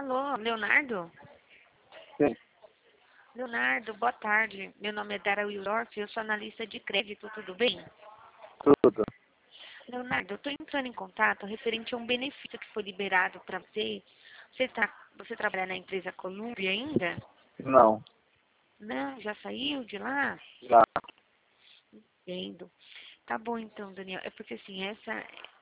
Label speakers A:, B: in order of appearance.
A: Alô, Leonardo?
B: Sim,
A: Leonardo, boa tarde. Meu nome é Dara Wildorf, eu sou analista de crédito, tudo bem?
B: tudo.
A: Leonardo, eu estou entrando em contato referente a um benefício que foi liberado para você. Você trabalha na empresa Columbia ainda?
B: Não,
A: Não, já saiu de lá?
B: já.
A: Entendo. Tá bom então, Daniel. É porque assim,